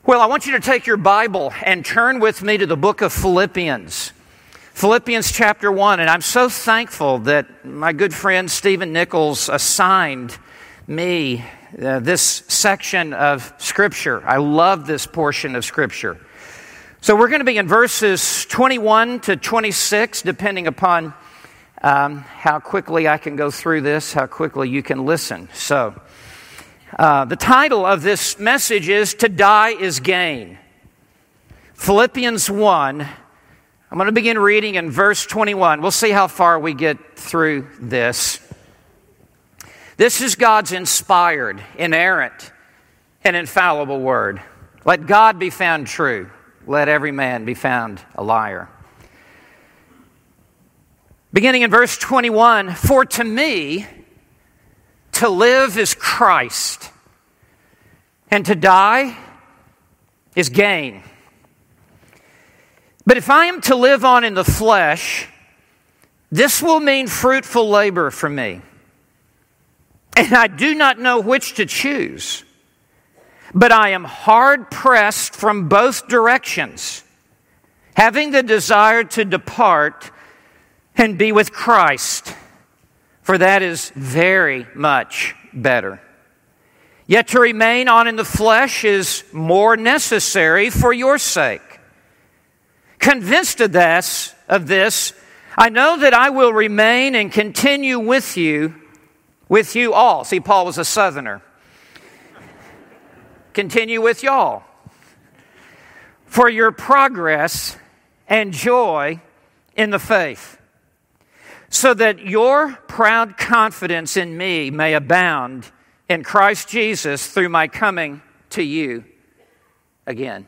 Well, I want you to take your Bible and turn with me to the book of Philippians. Philippians chapter 1, and I'm so thankful that my good friend Stephen Nichols assigned me this section of Scripture. I love this portion of Scripture. So we're going to be in verses 21 to 26, depending upon how quickly I can go through this, how quickly you can listen. So, the title of this message is To Die is Gain. Philippians 1, I'm going to begin reading in verse 21. We'll see how far we get through this. This is God's inspired, inerrant, and infallible word. Let God be found true. Let every man be found a liar. Beginning in verse 21, for to me, to live is Christ, and to die is gain. But if I am to live on in the flesh, this will mean fruitful labor for me. And I do not know which to choose, but I am hard pressed from both directions, having the desire to depart and be with Christ, for that is very much better. Yet to remain on in the flesh is more necessary for your sake. Convinced of this, I know that I will remain and continue with you all. See, Paul was a southerner. Continue with y'all. For your progress and joy in the faith, so that your proud confidence in me may abound in Christ Jesus through my coming to you again.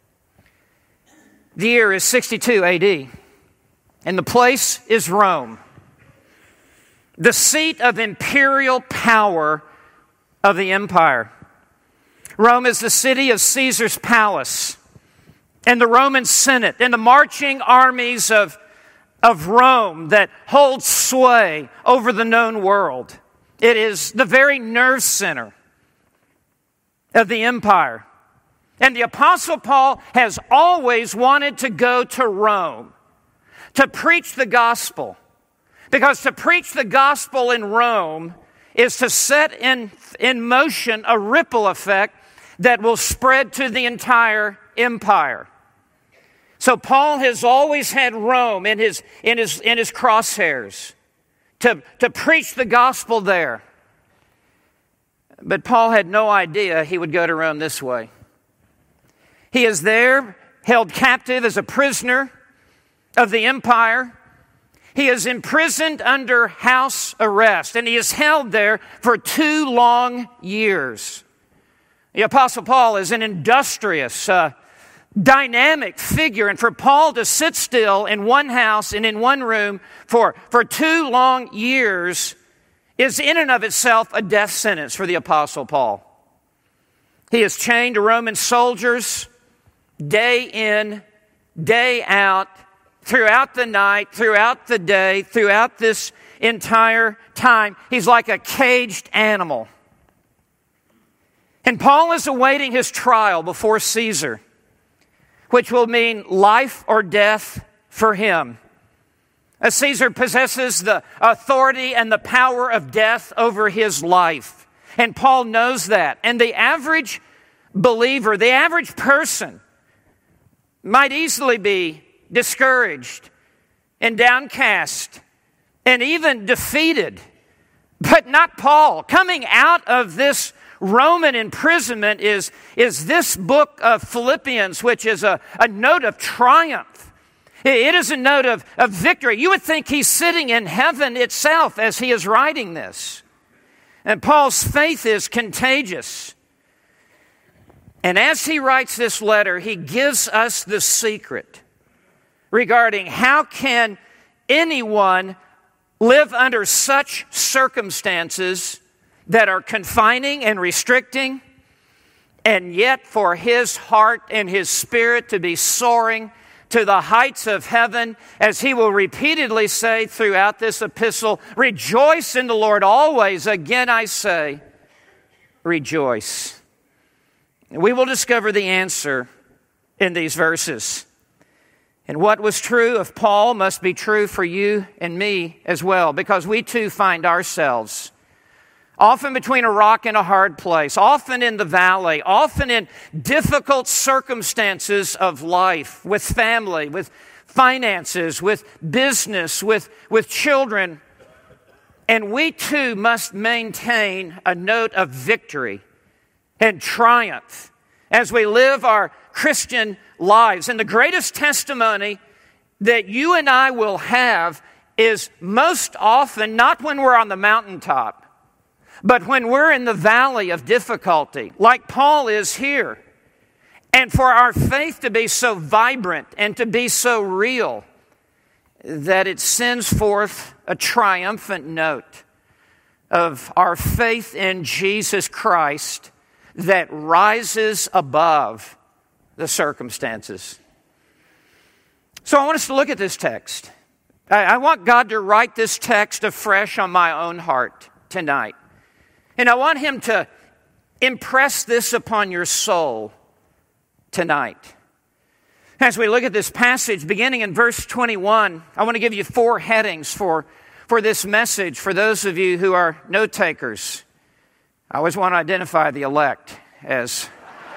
The year is 62 AD, and the place is Rome, the seat of imperial power of the empire. Rome is the city of Caesar's palace, and the Roman Senate, and the marching armies of Rome that hold sway over the known world. It is the very nerve center of the empire. And the Apostle Paul has always wanted to go to Rome to preach the gospel. Because to preach the gospel in Rome is to set in motion a ripple effect that will spread to the entire empire. So Paul has always had Rome in his crosshairs to preach the gospel there. But Paul had no idea he would go to Rome this way. He is there, held captive as a prisoner of the empire. He is imprisoned under house arrest, and he is held there for 2 long years. The Apostle Paul is an industrious, dynamic figure, and for Paul to sit still in one house and in one room for 2 long years is in and of itself a death sentence for the Apostle Paul. He is chained to Roman soldiers day in, day out, throughout the night, throughout the day, throughout this entire time. He's like a caged animal. And Paul is awaiting his trial before Caesar, which will mean life or death for him. As Caesar possesses the authority and the power of death over his life. And Paul knows that. And the average believer, the average person, might easily be discouraged and downcast and even defeated. But not Paul. Coming out of this Roman imprisonment is this book of Philippians, which is a note of triumph. It is a note of victory. You would think he's sitting in heaven itself as he is writing this. And Paul's faith is contagious. And as he writes this letter, he gives us the secret regarding how can anyone live under such circumstances that are confining and restricting, and yet for his heart and his spirit to be soaring to the heights of heaven, as he will repeatedly say throughout this epistle, rejoice in the Lord always. Again I say, rejoice. We will discover the answer in these verses. And what was true of Paul must be true for you and me as well, because we too find ourselves often between a rock and a hard place, often in the valley, often in difficult circumstances of life, with family, with finances, with business, with children. And we too must maintain a note of victory and triumph as we live our Christian lives. And the greatest testimony that you and I will have is most often not when we're on the mountaintop, but when we're in the valley of difficulty, like Paul is here. And for our faith to be so vibrant and to be so real that it sends forth a triumphant note of our faith in Jesus Christ that rises above the circumstances. So I want us to look at this text. I want God to write this text afresh on my own heart tonight. And I want Him to impress this upon your soul tonight. As we look at this passage, beginning in verse 21, I want to give you 4 headings for this message for those of you who are note takers. I always want to identify the elect as,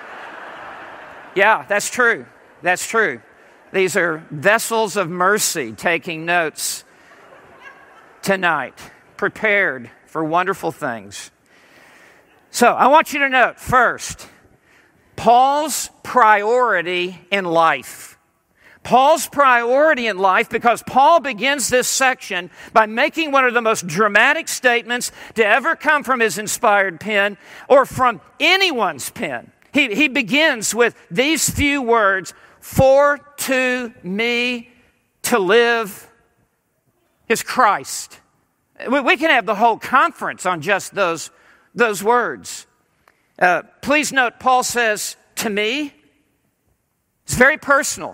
yeah, that's true. That's true. These are vessels of mercy taking notes tonight, prepared for wonderful things. So I want you to note first, Paul's priority in life. Paul's priority in life, because Paul begins this section by making one of the most dramatic statements to ever come from his inspired pen or from anyone's pen. He begins with these few words, "For to me to live is Christ." We can have the whole conference on just those words. Please note, Paul says, "to me." It's very personal.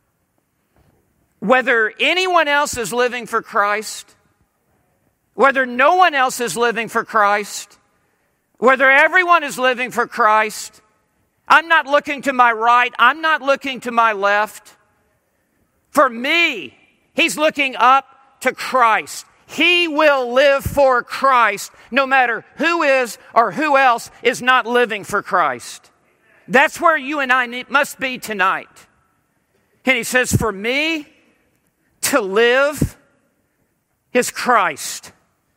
Whether anyone else is living for Christ, whether no one else is living for Christ, whether everyone is living for Christ, I'm not looking to my right, I'm not looking to my left. For me, he's looking up to Christ. He will live for Christ no matter who is or who else is not living for Christ. That's where you and I must be tonight. And he says, for me to live is Christ.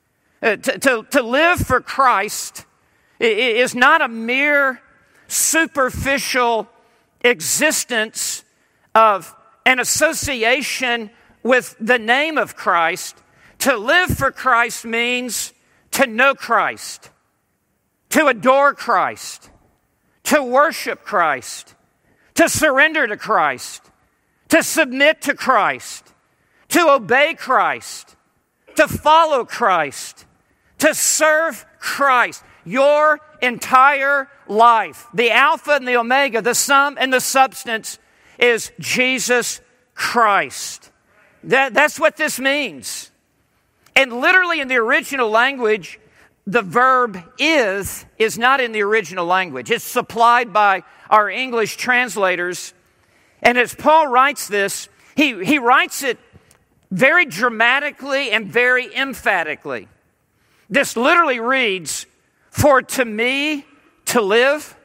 To live for Christ is not a mere superficial existence of an association with the name of Christ. To live for Christ means to know Christ, to adore Christ, to worship Christ, to surrender to Christ, to submit to Christ, to obey Christ, to follow Christ, to serve Christ. Your entire life, the Alpha and the Omega, the sum and the substance is Jesus Christ. That's what this means. And literally in the original language, the verb is not in the original language. It's supplied by our English translators. And as Paul writes this, he writes it very dramatically and very emphatically. This literally reads, for to me to live,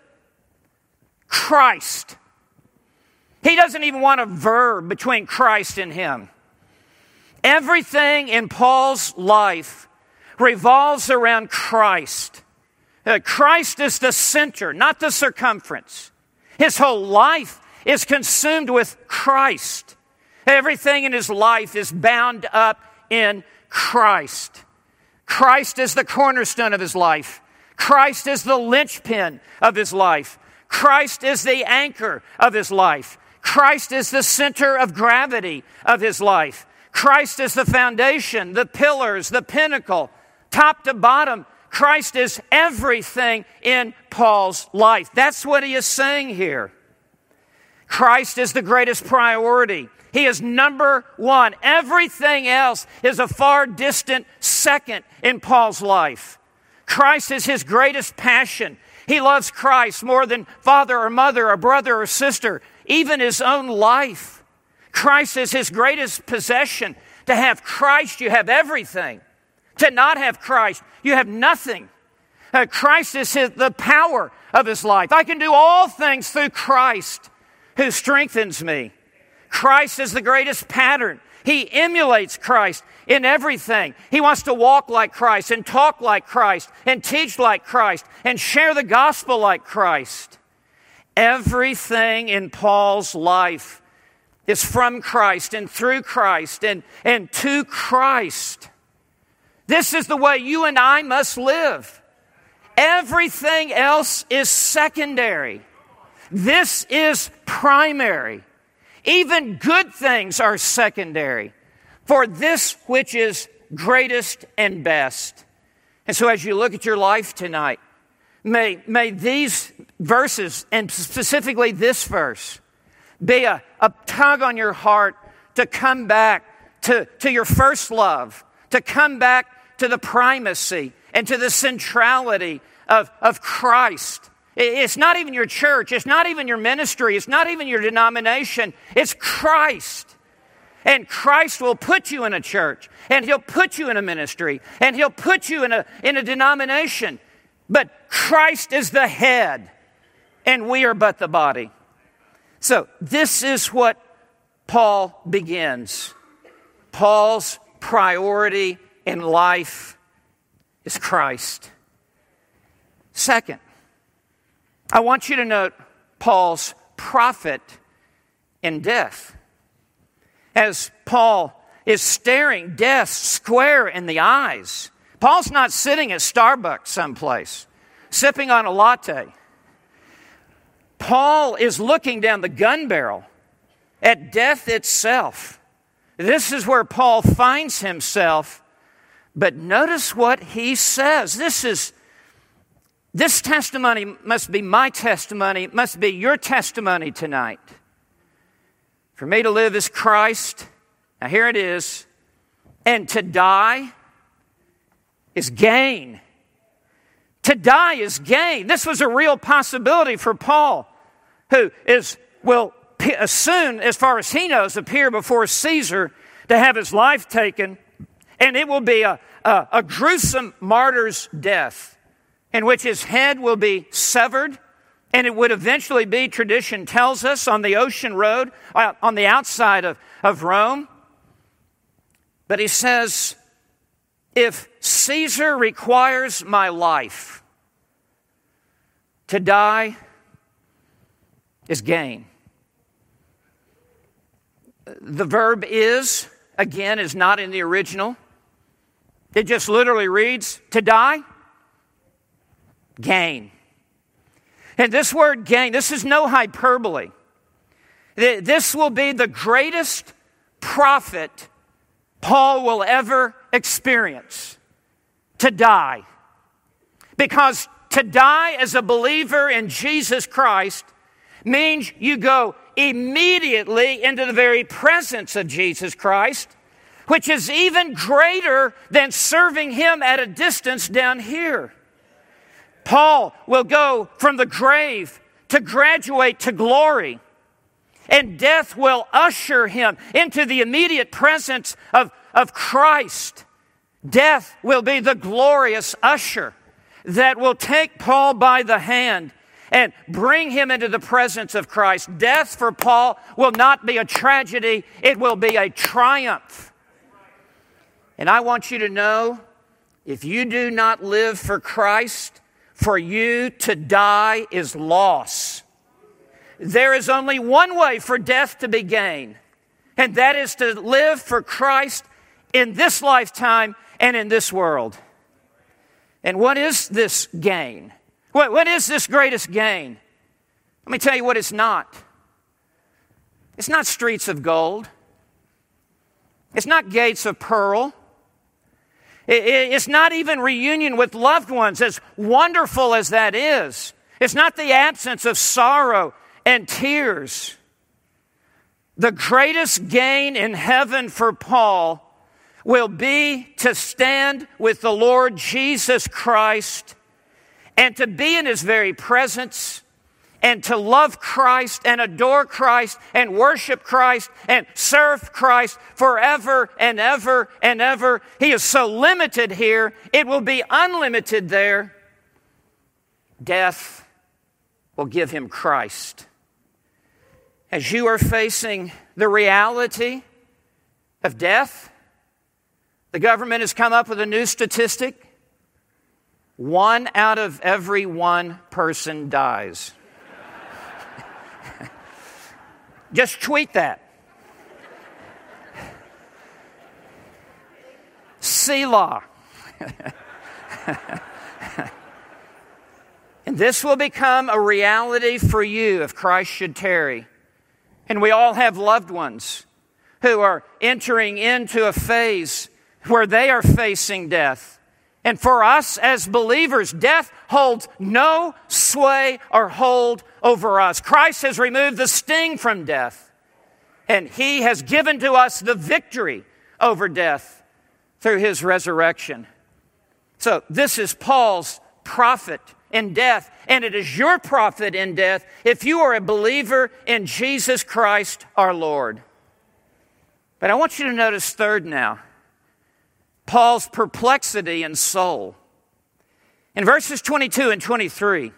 Christ. He doesn't even want a verb between Christ and him. Everything in Paul's life revolves around Christ. Christ is the center, not the circumference. His whole life is consumed with Christ. Everything in his life is bound up in Christ. Christ is the cornerstone of his life. Christ is the linchpin of his life. Christ is the anchor of his life. Christ is the center of gravity of his life. Christ is the foundation, the pillars, the pinnacle, top to bottom. Christ is everything in Paul's life. That's what he is saying here. Christ is the greatest priority. He is number one. Everything else is a far distant second in Paul's life. Christ is his greatest passion. He loves Christ more than father or mother or brother or sister, even his own life. Christ is his greatest possession. To have Christ, you have everything. To not have Christ, you have nothing. Christ is the power of his life. I can do all things through Christ who strengthens me. Christ is the greatest pattern. He emulates Christ in everything. He wants to walk like Christ and talk like Christ and teach like Christ and share the gospel like Christ. Everything in Paul's life is from Christ and through Christ and to Christ. This is the way you and I must live. Everything else is secondary. This is primary. Even good things are secondary. For this which is greatest and best. And so as you look at your life tonight, may these verses, and specifically this verse, be a tug on your heart to come back to your first love, to come back to the primacy and to the centrality of Christ. It's not even your church. It's not even your ministry. It's not even your denomination. It's Christ. And Christ will put you in a church, and he'll put you in a ministry, and he'll put you in a denomination. But Christ is the head, and we are but the body. So this is what Paul begins. Paul's priority in life is Christ. Second, I want you to note Paul's profit in death. As Paul is staring death square in the eyes, Paul's not sitting at Starbucks someplace, sipping on a latte. Paul is looking down the gun barrel at death itself. This is where Paul finds himself. But notice what he says. This testimony must be my testimony. It must be your testimony tonight. For me to live is Christ. Now here it is. And to die is gain. To die is gain. This was a real possibility for Paul, who will soon, as far as he knows, appear before Caesar to have his life taken. And it will be a gruesome martyr's death in which his head will be severed. And it would eventually be, tradition tells us, on the ocean road, on the outside of Rome. But he says, if Caesar requires my life, to die is gain. The verb is, again, is not in the original. It just literally reads, to die, gain. And this word gain, this is no hyperbole. This will be the greatest profit Paul will ever experience. To die. Because to die as a believer in Jesus Christ means you go immediately into the very presence of Jesus Christ, which is even greater than serving him at a distance down here. Paul will go from the grave to graduate to glory, and death will usher him into the immediate presence of Christ. Death will be the glorious usher that will take Paul by the hand and bring him into the presence of Christ. Death for Paul will not be a tragedy, it will be a triumph. And I want you to know, if you do not live for Christ, for you to die is loss. There is only one way for death to be gained, and that is to live for Christ in this lifetime and in this world. And what is this gain? What is this greatest gain? Let me tell you what it's not. It's not streets of gold. It's not gates of pearl. It's not even reunion with loved ones, as wonderful as that is. It's not the absence of sorrow and tears. The greatest gain in heaven for Paul will be to stand with the Lord Jesus Christ and to be in His very presence, and to love Christ and adore Christ and worship Christ and serve Christ forever and ever and ever. He is so limited here, it will be unlimited there. Death will give him Christ. As you are facing the reality of death, the government has come up with a new statistic. 1 out of every 1 person dies. Just tweet that. Selah. And this will become a reality for you if Christ should tarry. And we all have loved ones who are entering into a phase where they are facing death. And for us as believers, death holds no sway or hold over us. Christ has removed the sting from death, and He has given to us the victory over death through His resurrection. So this is Paul's profit in death, and it is your profit in death if you are a believer in Jesus Christ our Lord. But I want you to notice third now, Paul's perplexity in soul. In verses 22 and 23,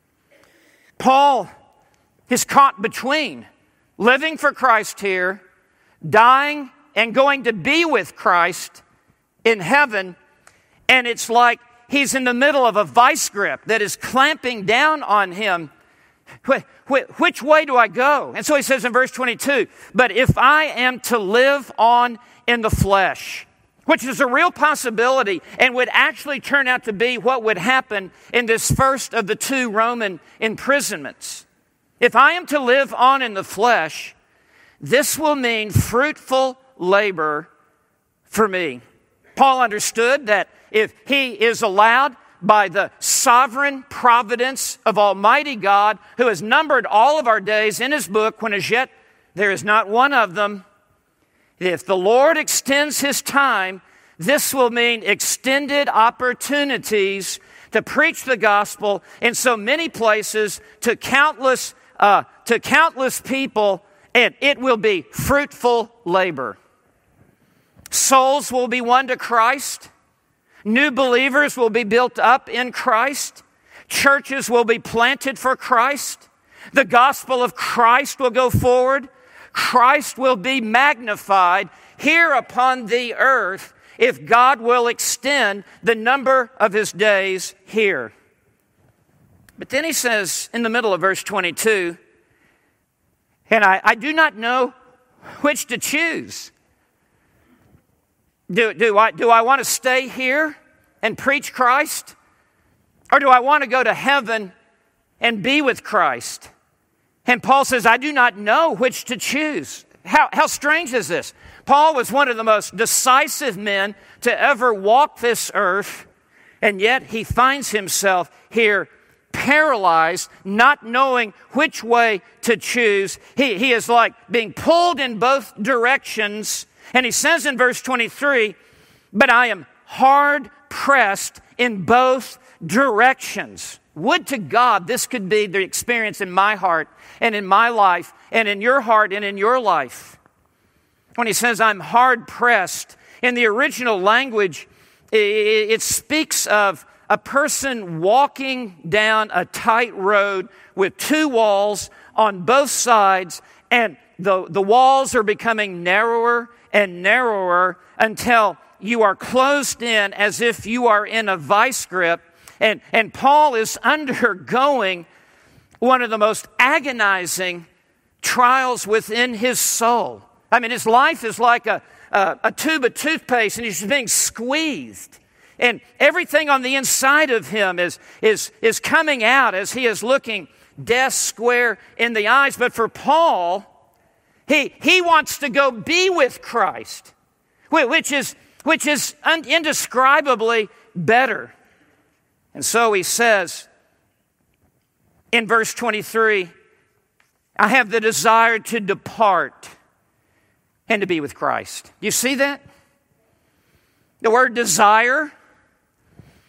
Paul is caught between living for Christ here, dying and going to be with Christ in heaven, and it's like he's in the middle of a vice grip that is clamping down on him. Which way do I go? And so he says in verse 22, but if I am to live on in the flesh, which is a real possibility and would actually turn out to be what would happen in this first of the 2 Roman imprisonments. If I am to live on in the flesh, this will mean fruitful labor for me. Paul understood that if he is allowed by the sovereign providence of Almighty God, who has numbered all of our days in His book, when as yet there is not one of them, if the Lord extends His time, this will mean extended opportunities to preach the gospel in so many places to countless people, and it will be fruitful labor. Souls will be won to Christ. New believers will be built up in Christ. Churches will be planted for Christ. The gospel of Christ will go forward. Christ will be magnified here upon the earth if God will extend the number of His days here. But then he says in the middle of verse 22, and I do not know which to choose. Do I want to stay here and preach Christ? Or do I want to go to heaven and be with Christ? And Paul says, I do not know which to choose. How strange is this? Paul was one of the most decisive men to ever walk this earth, and yet he finds himself here paralyzed, not knowing which way to choose. He is like being pulled in both directions. And he says in verse 23, but I am hard pressed in both directions. Would to God this could be the experience in my heart and in my life and in your heart and in your life. When he says I'm hard pressed, in the original language, it speaks of a person walking down a tight road with 2 walls on both sides, and the walls are becoming narrower and narrower until you are closed in as if you are in a vice grip. And Paul is undergoing one of the most agonizing trials within his soul. I mean, his life is like a tube of toothpaste, and he's being squeezed. And everything on the inside of him is coming out as he is looking death square in the eyes. But for Paul, he wants to go be with Christ, which is indescribably better. And so he says in verse 23, I have the desire to depart and to be with Christ. You see that? The word desire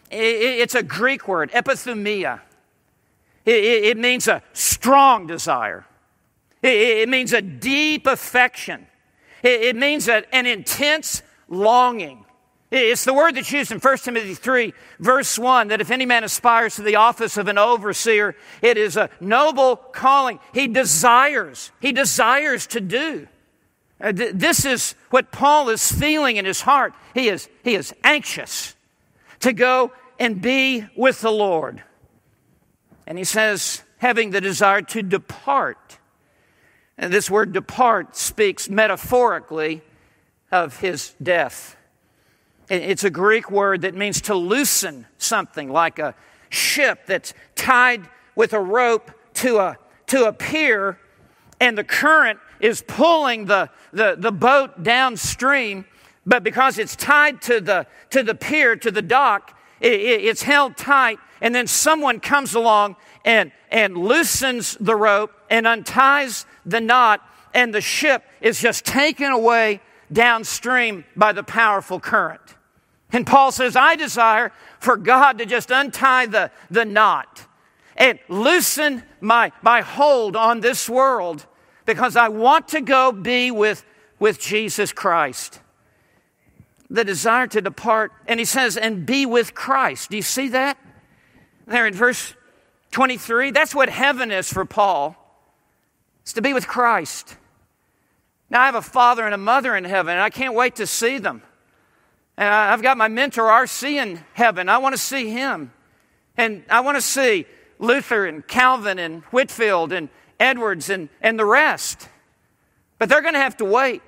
It's a Greek word, epithumia. It means a strong desire. It means a deep affection. It means an intense longing. It's the word that's used in 1 Timothy 3, verse 1, that if any man aspires to the office of an overseer, it is a noble calling. He desires to do. This is what Paul is feeling in his heart. He is anxious to go and be with the Lord. And he says, having the desire to depart. And this word depart speaks metaphorically of his death. It's a Greek word that means to loosen something, like a ship that's tied with a rope to a pier, and the current is pulling the boat downstream, but because it's tied to the pier, to the dock, it's held tight, and then someone comes along and loosens the rope and unties the knot, and the ship is just taken away downstream by the powerful current. And Paul says, I desire for God to just untie the knot and loosen my hold on this world, because I want to go be with Jesus Christ. The desire to depart, and he says, and be with Christ. Do you see that? There in verse 23, that's what heaven is for Paul. It's to be with Christ. Now I have a father and a mother in heaven, and I can't wait to see them. And I've got my mentor, R.C., in heaven. I want to see him. And I want to see Luther and Calvin and Whitfield and Edwards and the rest. But they're going to have to wait.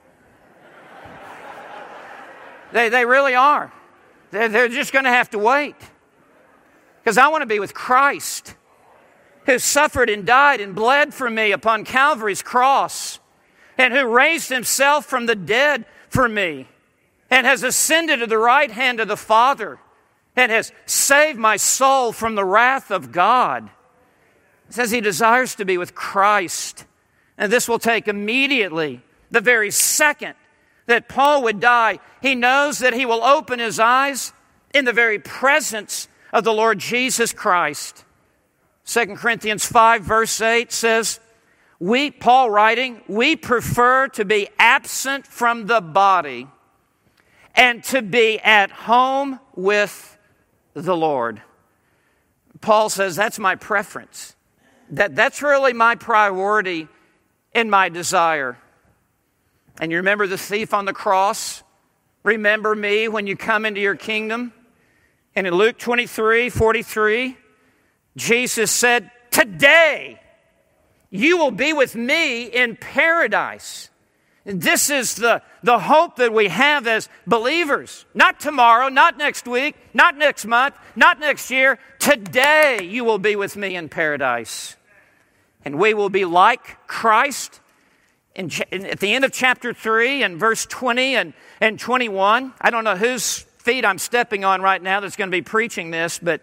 They really are. They're just going to have to wait. Because I want to be with Christ, who suffered and died and bled for me upon Calvary's cross, and who raised himself from the dead for me, and has ascended to the right hand of the Father, and has saved my soul from the wrath of God. It says he desires to be with Christ. And this will take immediately, the very second that Paul would die. He knows that he will open his eyes in the very presence of the Lord Jesus Christ. 2 Corinthians 5 verse 8 says, Paul writing, we prefer to be absent from the body and to be at home with the Lord. Paul says, that's my preference. That's really my priority and my desire. And you remember the thief on the cross? Remember me when you come into your kingdom? And in Luke 23:43, Jesus said, today you will be with me in paradise. And this is the hope that we have as believers. Not tomorrow, not next week, not next month, not next year. Today you will be with me in paradise. And we will be like Christ. At the end of chapter 3 and verse 20 and 21, I don't know whose feet I'm stepping on right now that's going to be preaching this, but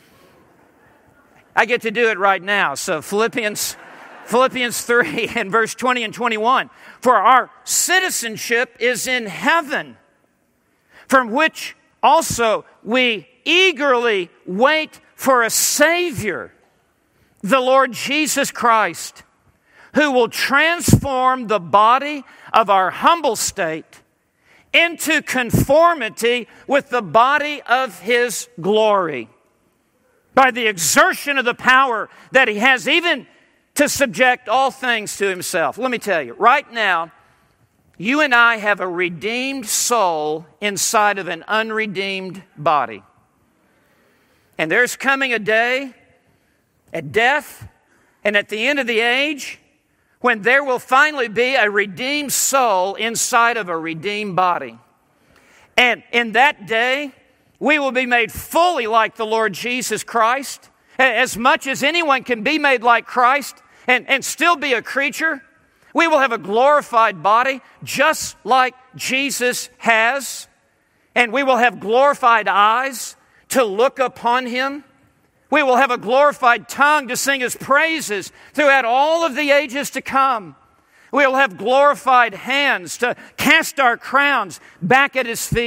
I get to do it right now. So Philippians 3 and verse 20 and 21. For our citizenship is in heaven, from which also we eagerly wait for a Savior, the Lord Jesus Christ, who will transform the body of our humble state into conformity with the body of His glory, by the exertion of the power that He has even to subject all things to Himself. Let me tell you, right now, you and I have a redeemed soul inside of an unredeemed body. And there's coming a day at death and at the end of the age when there will finally be a redeemed soul inside of a redeemed body. And in that day, we will be made fully like the Lord Jesus Christ. As much as anyone can be made like Christ and still be a creature, we will have a glorified body just like Jesus has. And we will have glorified eyes to look upon Him. We will have a glorified tongue to sing His praises throughout all of the ages to come. We will have glorified hands to cast our crowns back at His feet.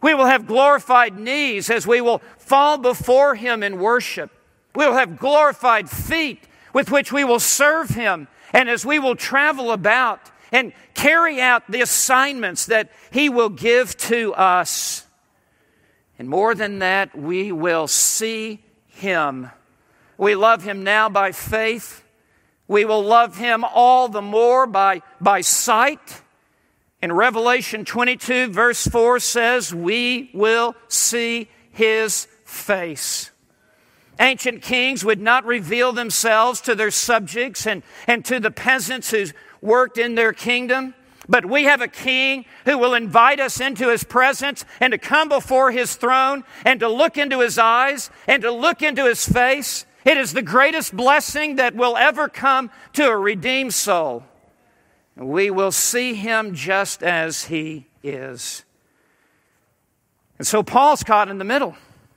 We will have glorified knees as we will fall before Him in worship. We will have glorified feet with which we will serve Him, and as we will travel about and carry out the assignments that He will give to us. And more than that, we will see Him. We love Him now by faith. We will love Him all the more by sight. In Revelation 22, verse 4 says, we will see His face. Ancient kings would not reveal themselves to their subjects and to the peasants who worked in their kingdom. But we have a king who will invite us into His presence and to come before His throne and to look into His eyes and to look into His face. It is the greatest blessing that will ever come to a redeemed soul. We will see Him just as He is. And so Paul's caught in the middle.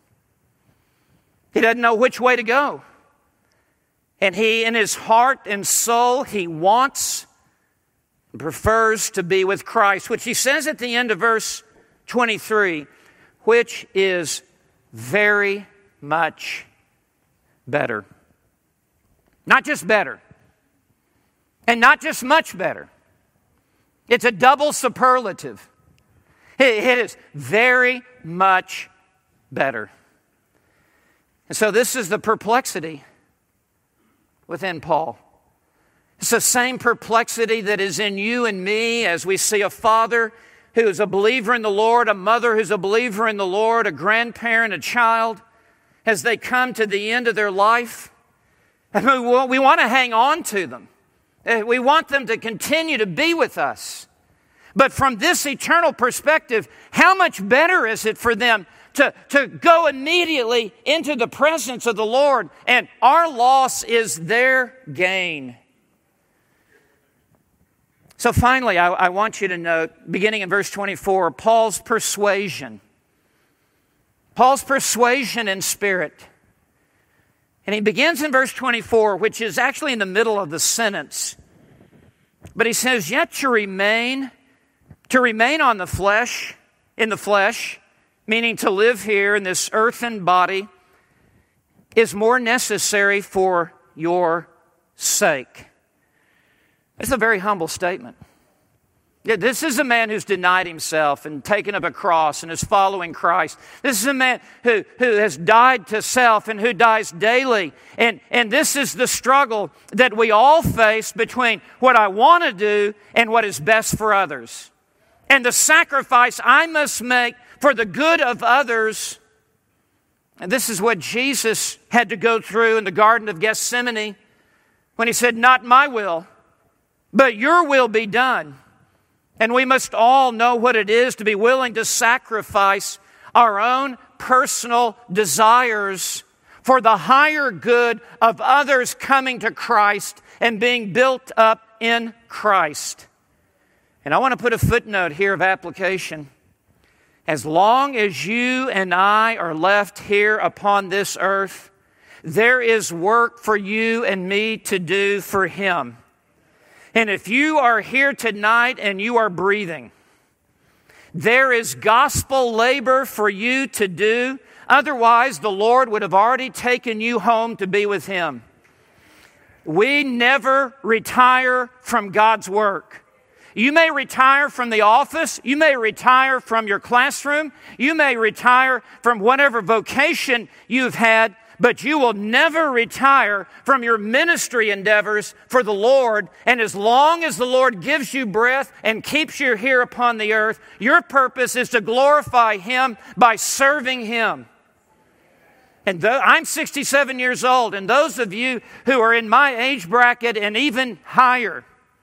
He doesn't know which way to go. And he, in his heart and soul, he wants and prefers to be with Christ, which he says at the end of verse 23, which is very much better. Not just better. And not just much better. It's a double superlative. It is very much better. And so this is the perplexity within Paul. It's the same perplexity that is in you and me as we see a father who is a believer in the Lord, a mother who's a believer in the Lord, a grandparent, a child, as they come to the end of their life. And we want to hang on to them. We want them to continue to be with us. But from this eternal perspective, how much better is it for them to go immediately into the presence of the Lord, and our loss is their gain. So finally, I want you to note, beginning in verse 24, Paul's persuasion. Paul's persuasion in spirit. And he begins in verse 24, which is actually in the middle of the sentence. But he says, yet to remain on the flesh, in the flesh, meaning to live here in this earthen body, is more necessary for your sake. It's a very humble statement. Yeah, this is a man who's denied himself and taken up a cross and is following Christ. This is a man who has died to self and who dies daily. And this is the struggle that we all face between what I want to do and what is best for others. And the sacrifice I must make for the good of others. And this is what Jesus had to go through in the Garden of Gethsemane when He said, not my will, but your will be done. And we must all know what it is to be willing to sacrifice our own personal desires for the higher good of others coming to Christ and being built up in Christ. And I want to put a footnote here of application. As long as you and I are left here upon this earth, there is work for you and me to do for Him. And if you are here tonight and you are breathing, there is gospel labor for you to do. Otherwise, the Lord would have already taken you home to be with Him. We never retire from God's work. You may retire from the office. You may retire from your classroom. You may retire from whatever vocation you've had, but you will never retire from your ministry endeavors for the Lord. And as long as the Lord gives you breath and keeps you here upon the earth, your purpose is to glorify Him by serving Him. And I'm 67 years old, and those of you who are in my age bracket and even higher,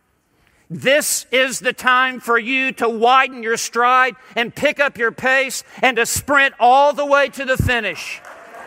this is the time for you to widen your stride and pick up your pace and to sprint all the way to the finish.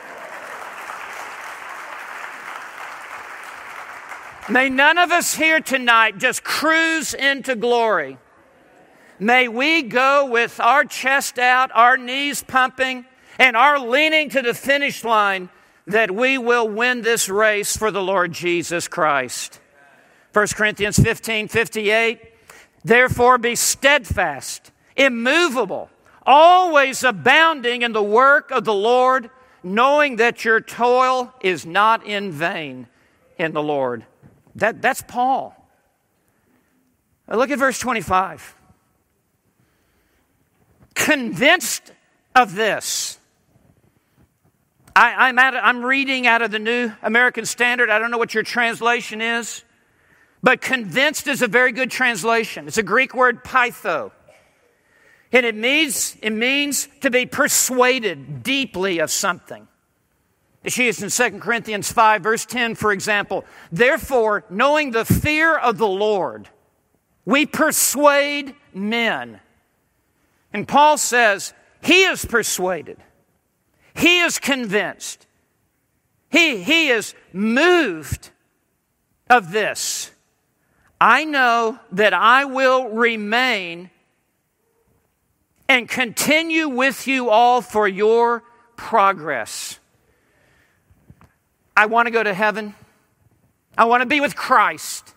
May none of us here tonight just cruise into glory. May we go with our chest out, our knees pumping, and our leaning to the finish line, that we will win this race for the Lord Jesus Christ. 1 Corinthians 15:58, therefore be steadfast, immovable, always abounding in the work of the Lord, knowing that your toil is not in vain in the Lord. That's Paul. Now look at verse 25. Convinced of this. I'm reading out of the New American Standard. I don't know what your translation is, but convinced is a very good translation. It's a Greek word, pytho. And it means to be persuaded deeply of something. It's used in 2 Corinthians 5, verse 10, for example. Therefore, knowing the fear of the Lord, we persuade men. And Paul says, he is persuaded. He is convinced. He is moved of this. I know that I will remain and continue with you all for your progress. I want to go to heaven. I want to be with Christ.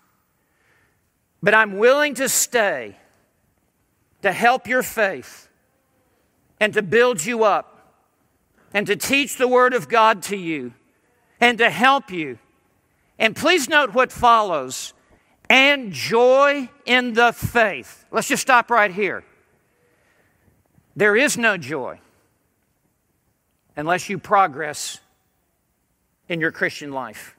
But I'm willing to stay to help your faith and to build you up and to teach the Word of God to you and to help you. And please note what follows. And joy in the faith. Let's just stop right here. There is no joy unless you progress in your Christian life.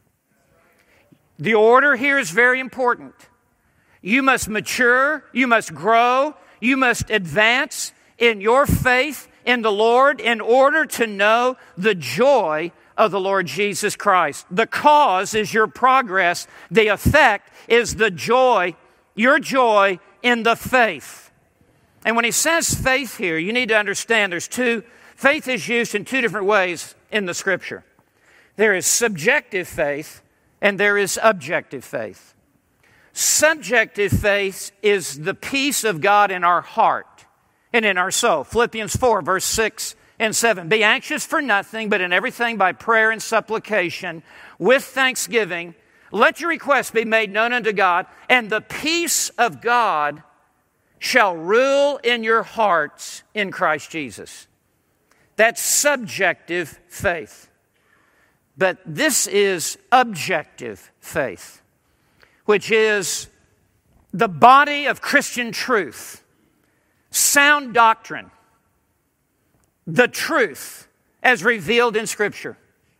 The order here is very important. You must mature, you must grow, you must advance in your faith in the Lord in order to know the joy of the Lord Jesus Christ. The cause is your progress. The effect is the joy, your joy in the faith. And when he says faith here, you need to understand faith is used in two different ways in the Scripture. There is subjective faith and there is objective faith. Subjective faith is the peace of God in our heart and in our soul. Philippians 4, verse 6 and 7. Be anxious for nothing, but in everything by prayer and supplication, with thanksgiving, let your requests be made known unto God, and the peace of God shall rule in your hearts in Christ Jesus. That's subjective faith. But this is objective faith, which is the body of Christian truth, sound doctrine, the truth as revealed in Scripture.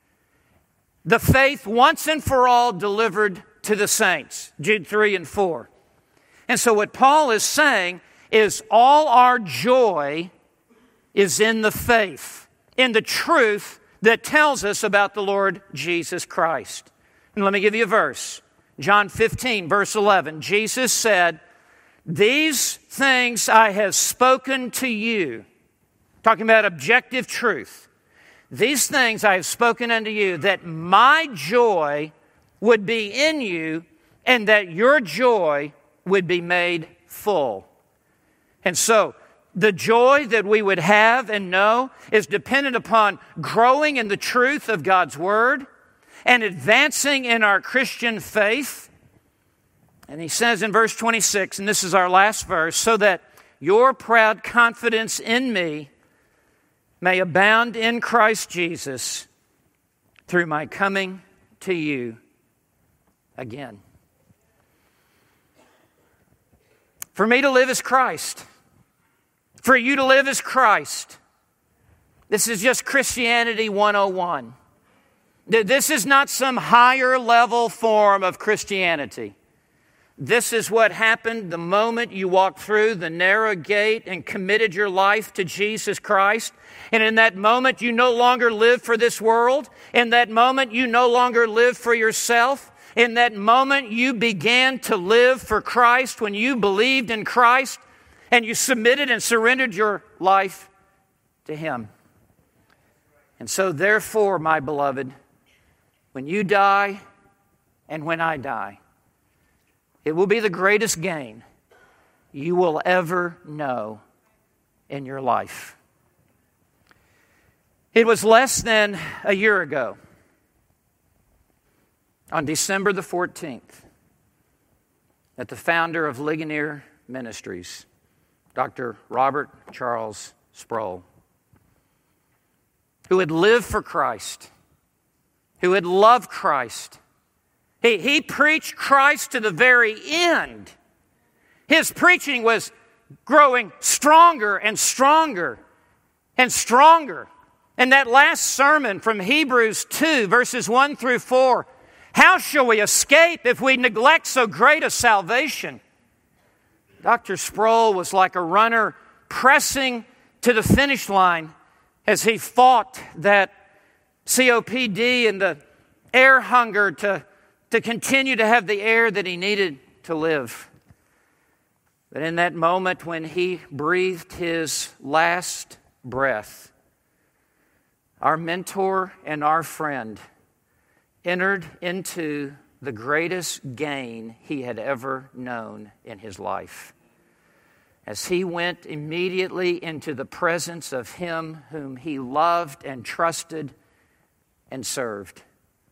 The faith once and for all delivered to the saints, Jude 3 and 4. And so what Paul is saying is all our joy is in the faith, in the truth that tells us about the Lord Jesus Christ. And let me give you a verse. John 15, verse 11. Jesus said, these things I have spoken to you. Talking about objective truth. These things I have spoken unto you, that my joy would be in you, and that your joy would be made full. And so, the joy that we would have and know is dependent upon growing in the truth of God's Word and advancing in our Christian faith. And he says in verse 26, and this is our last verse, so that your proud confidence in me may abound in Christ Jesus through my coming to you again. For me to live is Christ. For you to live is Christ. This is just Christianity 101. This is not some higher level form of Christianity. This is what happened the moment you walked through the narrow gate and committed your life to Jesus Christ. And in that moment, you no longer live for this world. In that moment, you no longer live for yourself. In that moment, you began to live for Christ when you believed in Christ and you submitted and surrendered your life to Him. And so, therefore, my beloved, when you die and when I die, it will be the greatest gain you will ever know in your life. It was less than a year ago, on December the 14th, that the founder of Ligonier Ministries, Dr. Robert Charles Sproul, who had lived for Christ, who had loved Christ. He preached Christ to the very end. His preaching was growing stronger and stronger and stronger. And that last sermon from Hebrews 2, verses 1 through 4, how shall we escape if we neglect so great a salvation? Dr. Sproul was like a runner pressing to the finish line as he fought that COPD and the air hunger to continue to have the air that he needed to live. But in that moment when he breathed his last breath, our mentor and our friend entered into the greatest gain he had ever known in his life, as he went immediately into the presence of Him whom he loved and trusted and served.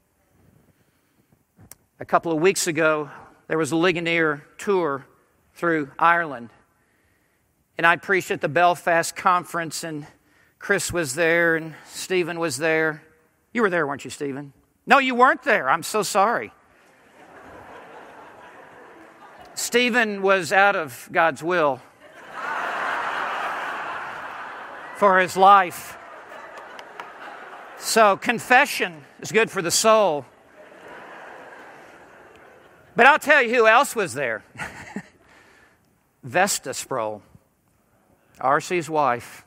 A couple of weeks ago, there was a Ligonier tour through Ireland, and I preached at the Belfast conference, and Chris was there, and Stephen was there. You were there, weren't you, Stephen? No, you weren't there. I'm so sorry. Stephen was out of God's will for his life. So confession is good for the soul. But I'll tell you who else was there. Vesta Sproul, R.C.'s wife.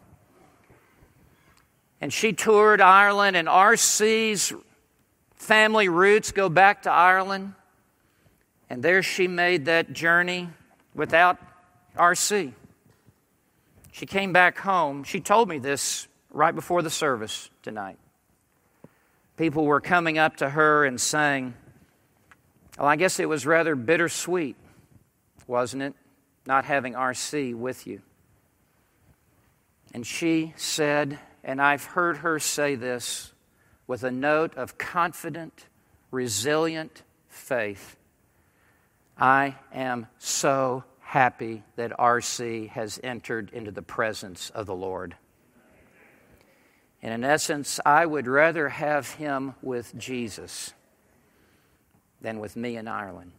And she toured Ireland, and R.C.'s family roots go back to Ireland. And there she made that journey without R.C. She came back home. She told me this right before the service tonight. People were coming up to her and saying, well, I guess it was rather bittersweet, wasn't it, not having R.C. with you? And she said, and I've heard her say this with a note of confident, resilient faith, I am so happy that R.C. has entered into the presence of the Lord. And in essence, I would rather have him with Jesus than with me in Ireland.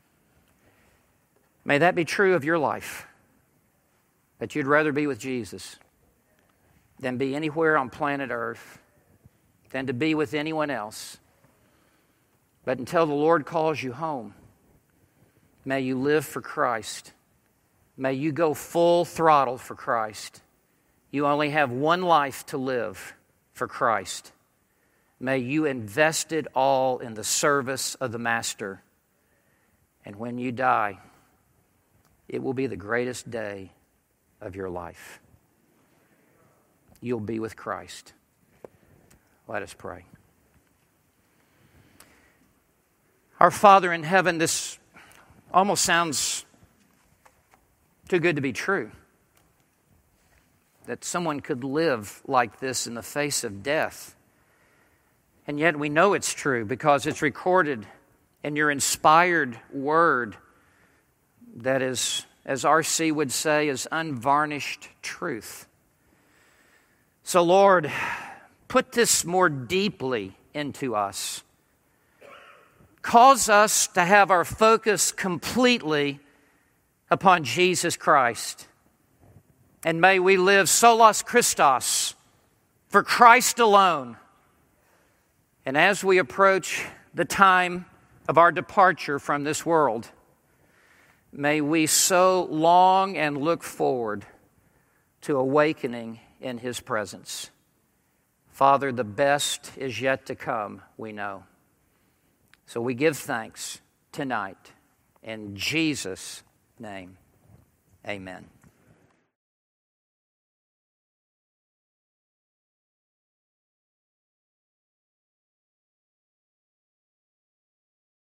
May that be true of your life, that you'd rather be with Jesus than be anywhere on planet Earth, than to be with anyone else. But until the Lord calls you home, may you live for Christ. May you go full throttle for Christ. You only have one life to live for Christ. May you invest it all in the service of the Master. And when you die, it will be the greatest day of your life. You'll be with Christ. Let us pray. Our Father in heaven, this almost sounds too good to be true. That someone could live like this in the face of death. And yet we know it's true because it's recorded in your inspired word that is, as R.C. would say, is unvarnished truth. So Lord, put this more deeply into us. Cause us to have our focus completely upon Jesus Christ. And may we live solas Christos, for Christ alone. And as we approach the time of our departure from this world, may we so long and look forward to awakening in His presence. Father, the best is yet to come, we know. So we give thanks tonight. In Jesus' name, amen.